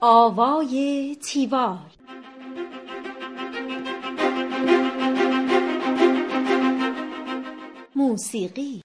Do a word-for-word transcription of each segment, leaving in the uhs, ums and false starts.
آوای تیوال. موسیقی.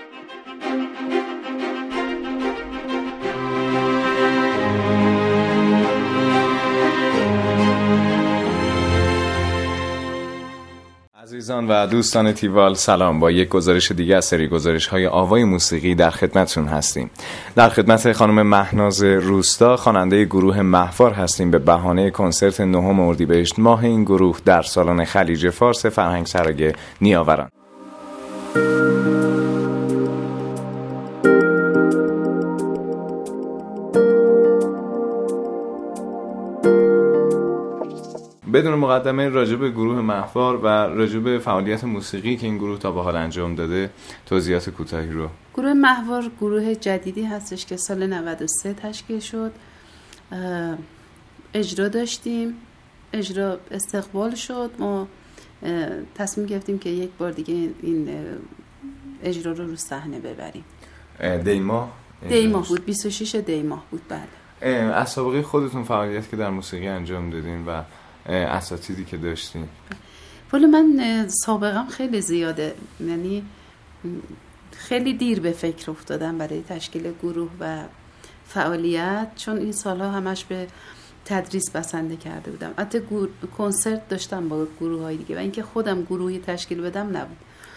عزیزان و دوستان تیوال سلام. با یک گزارش دیگه از سری گزارش‌های آوای موسیقی در خدمتتون هستیم. در خدمت خانم مهناز روستا، خواننده گروه مهوار هستیم به بهانه کنسرت نهم اردیبهشت ماه این گروه در سالن خلیج فارس فرهنگسرای نیاوران. بدون مقدمه راجع به گروه مهوار و راجع به فعالیت موسیقی که این گروه تا به حال انجام داده توضیحات کوتاهی رو. گروه مهوار گروه جدیدی هستش که سال نود و سه تشکیل شد. اجرا داشتیم، اجرا استقبال شد. ما تصمیم گرفتیم که یک بار دیگه این اجرا رو رو صحنه ببریم. دی ماه دی ماه بود، بیست و شش دی ماه بود. بله. از سابقه خودتون فعالیت که در موسیقی انجام دادین و اساتیدی که داشتین؟ ولی من سابقم خیلی زیاده، یعنی خیلی دیر به فکر افتادم برای تشکیل گروه و فعالیت، چون این سالها همش به تدریس بسنده کرده بودم. حتی کنسرت داشتم با گروه های دیگه و اینکه خودم گروهی تشکیل بدم نبود.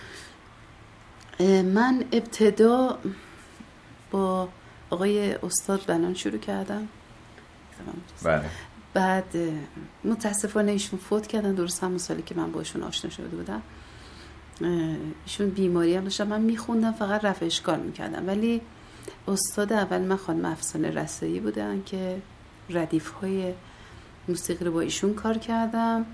من ابتدا با آقای استاد بنان شروع کردم. بله. بعد متاسفانه ایشون فوت کردن درست همون سالی که من باشون آشنا شده بودم. ایشون بیماری هم داشتن، من میخوندم فقط رفع اشکال میکردم. ولی استاد اول من خانم افسانه رسایی بودن که ردیف های موسیقی رو با ایشون کار کردم.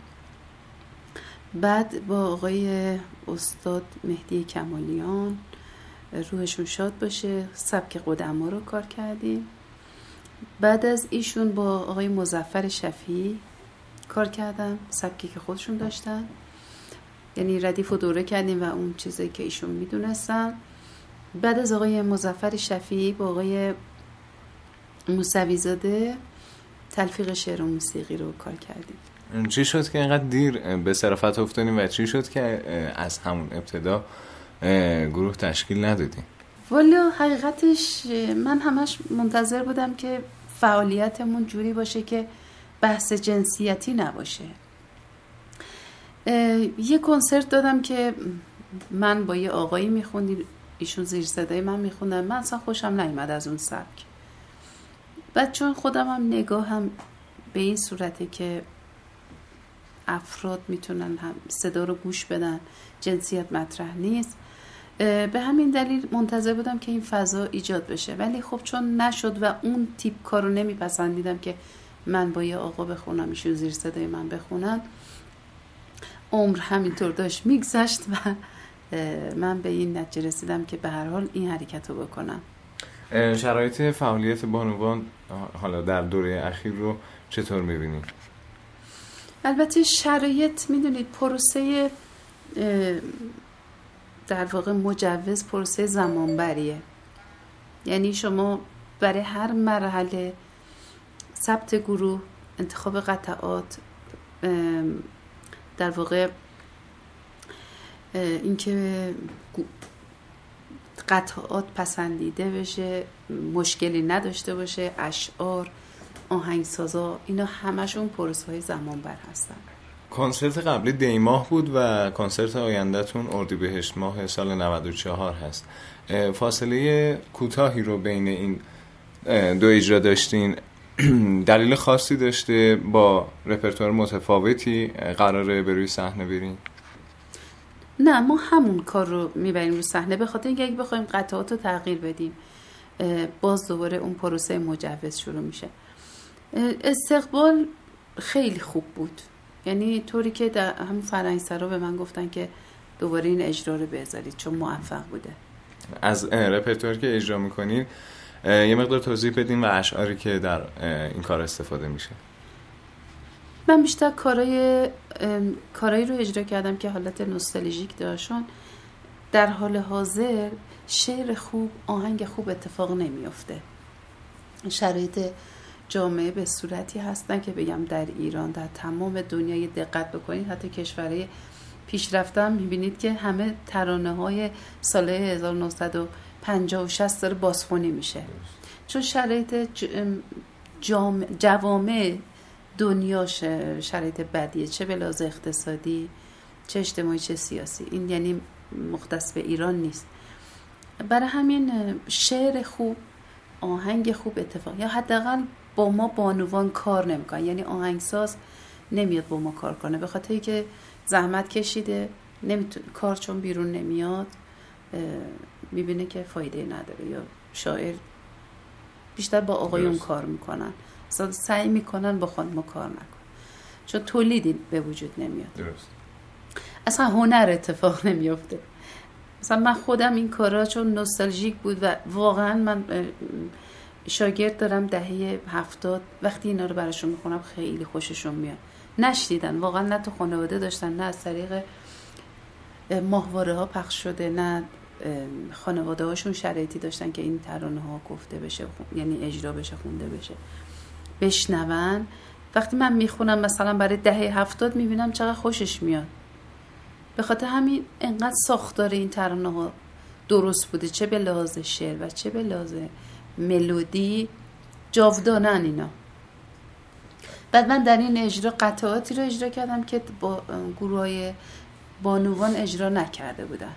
بعد با آقای استاد مهدی کمالیان، روحشون شاد باشه، سبک قدما رو کار کردیم. بعد از ایشون با آقای مظفر شفیعی کار کردم، سبکی که خودشون داشتن، یعنی ردیف و دوره کردیم و اون چیزی که ایشون میدونستن. بعد از آقای مظفر شفیعی با آقای موسوی زاده تلفیق شعر و موسیقی رو کار کردیم. چی شد که اینقدر دیر به صرافت افتادیم و چی شد که از همون ابتدا گروه تشکیل ندادیم؟ ولی حقیقتش من همش منتظر بودم که فعالیتمون جوری باشه که بحث جنسیتی نباشه. یه کنسرت دادم که من با یه آقایی میخوندیم، ایشون زیر صدای من میخوندن، من اصلا خوشم نیومد از اون سبک. بعد چون خودم هم نگاهم به این صورته که افراد میتونن هم صدا رو گوش بدن، جنسیت مطرح نیست، به همین دلیل منتظر بودم که این فضا ایجاد بشه. ولی خب چون نشد و اون تیپ کارو نمیپسندیدم که من با یه آقا بخونم ایشون زیر صدای من بخونن، عمر همینطور داشت میگذشت و من به این نتیجه رسیدم که به هر حال این حرکت رو بکنم. شرایط فعالیت بانوان حالا در دوره اخیر رو چطور میبینید؟ البته شرایط میدونید پروسه در واقع مجوز پروسه زمانبریه، یعنی شما برای هر مرحله ثبت گروه، انتخاب قطعات، در واقع اینکه قطعات پسندیده بشه، مشکلی نداشته باشه، اشعار، آهنگسازا، اینا همشون پروسه های زمانبر هستن. کنسرت قبلی دی ماه بود و کنسرت آینده‌تون اردیبهشت ماه سال نود و چهار هست. فاصله کوتاهی رو بین این دو اجرا داشتین، دلیل خاصی داشته؟ با رپرتوار متفاوتی قراره به روی صحنه برین؟ نه، ما همون کار رو میبریم رو صحنه، به خاطر اینکه اگه بخوایم قطعات رو تغییر بدیم باز دوباره اون پروسه مجوز شروع میشه. استقبال خیلی خوب بود، یعنی طوری که در همون فرهنگسرا به من گفتن که دوباره این اجرا رو بذارید چون موفق بوده. از رپرتواری که اجرا میکنین یه مقدار توضیح بدین و اشعاری که در این کار استفاده میشه. من بیشتر کارای کارایی رو اجرا کردم که حالت نوستالژیک داشتن. در حال حاضر شعر خوب، آهنگ خوب اتفاق نمیفته. شرایط جامعه به صورتی هستن که بگم در ایران، در تمام دنیای دقت بکنید حتی کشورهای پیشرفته هم میبینید که همه ترانه های سال هزار و نهصد و پنجاه و شصت داره بازخوانی میشه، چون شرایط جامع جوامع دنیا شرایط بدیه، چه به لحاظ اقتصادی چه اجتماعی چه سیاسی. این یعنی مختص به ایران نیست. برای همین شعر خوب، آهنگ خوب اتفاق، یا حداقل با ما بانوان کار نمیکنه، یعنی آهنگساز نمیاد با ما کار کنه به خاطری که زحمت کشیده، نمیتونه کار چون بیرون نمیاد میبینه که فایده نداره، یا شاعر بیشتر با آقایون درست. کار میکنن، سعی میکنن با خانم کار نکن چون تولیدی به وجود نمیاد، درست. اصلا هنر اتفاق نمیافته. مثلا من خودم این کارا چون نوستالژیک بود و واقعا من شاگرد دارم دهه هفتاد، وقتی اینا رو براشون میخونم خیلی خوششون میاد. نشنیدن واقعا، نه تو خانواده داشتن، نه از طریق ماهواره ها پخش شده، نه خانواده هاشون شرایطی داشتن که این ترانه ها گفته بشه، یعنی اجرا بشه، خونده بشه، بشنون. وقتی من میخونم مثلا برای دهه هفتاد میبینم چقدر خوشش میاد. به خاطر همین انقدر ساختار این ترانه ها درست بوده، چه به لحاظ شعر و چه به لحاظ ملودی جاودانن اینا. بعد من در این اجرا قطعاتی رو اجرا کردم که با گروه های بانوان اجرا نکرده بودن.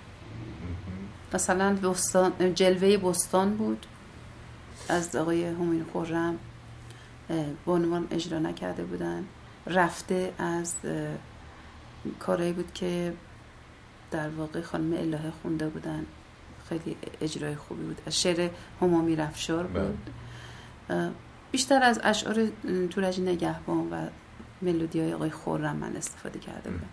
مثلا بستان، جلوه بستان بود از آقای همین خرم، بانوان اجرا نکرده بودن. رفته از کاری بود که در واقع خانم الهه خونده بودن، خیلی اجرای خوبی بود، از شعر همامی رفشار بود. بیشتر از اشعار تورج نگهبان و ملودی های آقای خرم من استفاده کرده بودم.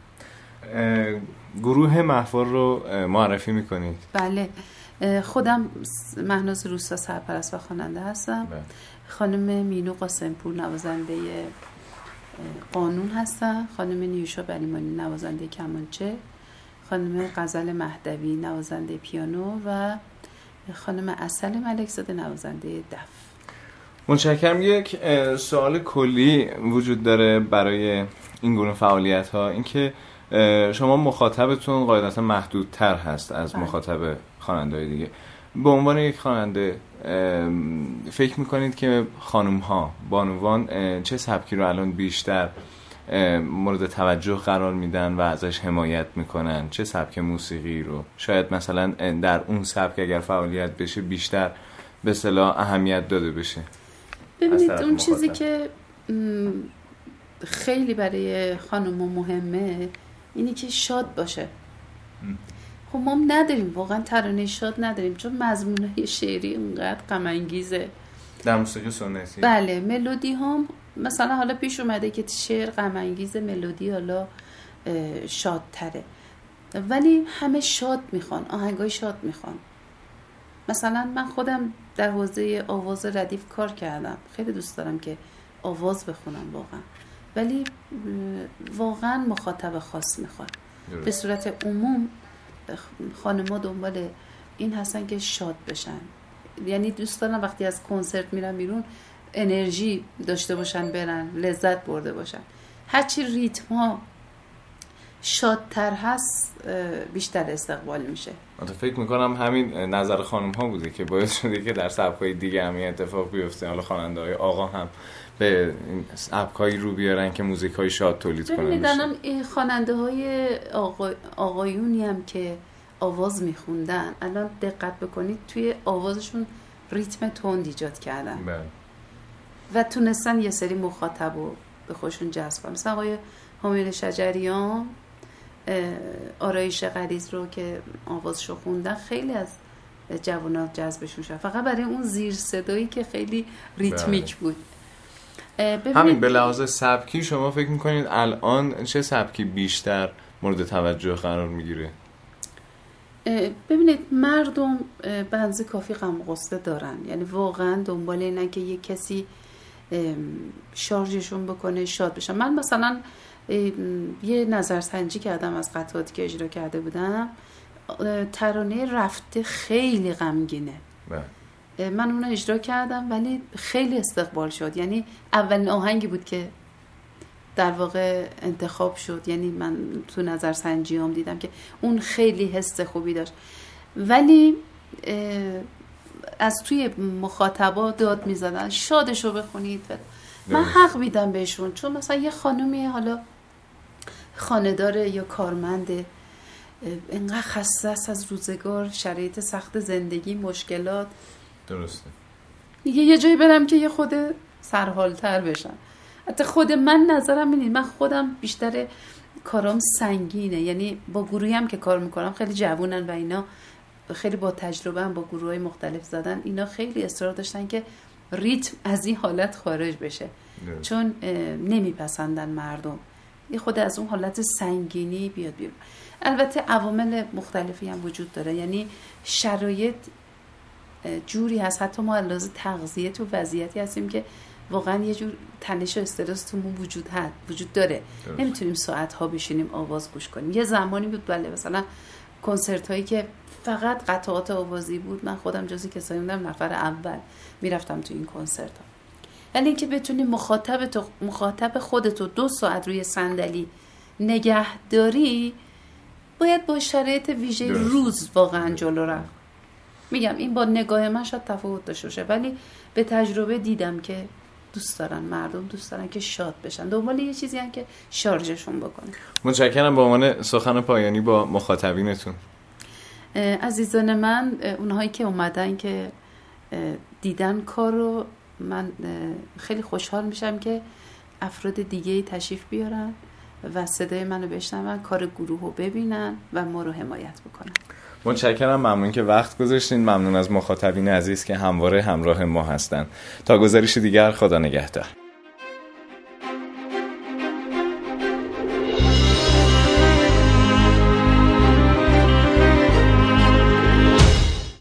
گروه محفل رو معرفی میکنید؟ بله، خودم مهناز روستا سرپرست و خواننده هستم. بله. خانم مینو قاسمپور نوازنده قانون هستن، خانم نیوشا بریمانی نوازنده کمانچه، خانم غزل مهدوی نوازنده پیانو و خانم عسل ملکزاده نوازنده دف. متشکرم. یک سوال کلی وجود داره برای این گونه فعالیت ها، اینکه شما مخاطبتون قاعدتا محدودتر هست از بله. مخاطب خواننده‌های دیگه. به عنوان یک خواننده فکر میکنید که خانم ها بانوان چه سبکی رو الان بیشتر مورد توجه قرار میدن و ازش حمایت میکنن؟ چه سبک موسیقی رو شاید مثلا در اون سبک اگر فعالیت بشه بیشتر به اصطلاح اهمیت داده بشه؟ ببینید اون چیزی که خیلی برای خانم مهمه اینی که شاد باشه. خب ما نداریم واقعا ترانه شاد نداریم، چون مضمونهای شعری اونقدر غم انگیزه در موسیقی سنتی. بله، ملودی هم مثلا حالا پیش اومده که شعر غم انگیزه، ملودی حالا شادتره، ولی همه شاد میخوان، آهنگای شاد میخوان. مثلا من خودم در حوزه آواز ردیف کار کردم، خیلی دوست دارم که آواز بخونم واقعا، ولی واقعا مخاطب خاص میخواد. به صورت عموم خانم‌ها دنبال این هستن که شاد بشن، یعنی دوست دارن وقتی از کنسرت میرن بیرون انرژی داشته باشن، برن لذت برده باشن. هرچی ریتم ها شادتر هست بیشتر استقبال میشه. من فکر میکنم همین نظر خانم ها بوده که باعث شده که در سبک‌های دیگه هم این اتفاق بیفته، حالا خواننده‌های آقا هم به سبک‌هایی رو بیارن که موزیک‌های شاد تولید کنن. ببینید الان خواننده‌های آقا... آقایونی هم که آواز میخوندن الان دقت بکنید توی آوازشون ریتم تند ایجاد کردن. بله. و تونستن یه سری مخاطب رو به خودشون جذب کنن. مثلا آقای حامد شجریان آرایش غلیظ رو که آوازشو خوندن خیلی از جوانات جذبشون شد، فقط برای اون زیر صدایی که خیلی ریتمیک بود. همین به لحاظ سبکی شما فکر میکنید الان چه سبکی بیشتر مورد توجه قرار میگیره؟ ببینید مردم بنز کافی غم غصه دارن، یعنی واقعا دنبال اینن که یه کسی شارژشون بکنه شاد بشن. من مثلا یه نظرسنجی کردم از قطعاتی که اجرا کرده بودم، ترانه رفته خیلی غمگینه، من اونو اجرا کردم ولی خیلی استقبال شد. یعنی اولین آهنگی بود که در واقع انتخاب شد. یعنی من تو نظرسنجیام دیدم که اون خیلی حس خوبی داشت، ولی از توی مخاطبا داد میزدن شادشو بخونید. من حق میدم بهشون، چون مثلا یه خانومی حالا خانه‌داره یا کارمنده، اینقدر خسته است از روزگار، شرایط سخت زندگی، مشکلات، درسته، دیگه یه جایی برم که یه خود سرحالتر بشم. حتی خود من نظرم اینه، من خودم بیشتر کارام سنگینه، یعنی با گروهی هم که کار میکنم خیلی جوونن و اینا خیلی با تجربه هم با گروهای مختلف زدن، اینا خیلی اصرار داشتن که ریتم از این حالت خارج بشه نه. چون نمیپسندن مردم یه خود از اون حالت سنگینی بیاد بیرون. البته عوامل مختلفی هم وجود داره، یعنی شرایط جوری هست، حتی ما علاوه تغذیه تو وضعیتی هستیم که واقعا یه جور تنش و استرس تومون وجود هست وجود داره درست. نمیتونیم ساعت ها بشینیم آواز گوش کنیم. یه زمانی بود بله مثلا کنسرت هایی که فقط قطعات آوازی بود، من خودم جزی کسایی بودم نفر اول میرفتم تو این کنسرت ها. یعنی اینکه بتونی مخاطب تو مخاطب خودتو دو ساعت روی صندلی نگهداری، باید با شرایط ویژه روز واقعا جلو رفت. میگم این با نگاه من شاید تفاوت داشته باشه، ولی به تجربه دیدم که دوست دارن، مردم دوست دارن که شاد بشن، دنبال یه چیزی هن که شارژشون بکنه. متشکرم. با عنوان سخن پایانی با مخاطبینتون. عزیزان من، اونهایی که اومدن که دیدن کارو، من خیلی خوشحال میشم که افراد دیگه‌ای تشریف بیارن و صدای منو بشنون، کار گروه رو ببینن و ما رو حمایت بکنن. متشکرم، ممنون که وقت گذاشتین، ممنون از مخاطبین عزیز که همواره همراه ما هستن. تا گزارش دیگر، خدا نگهدار.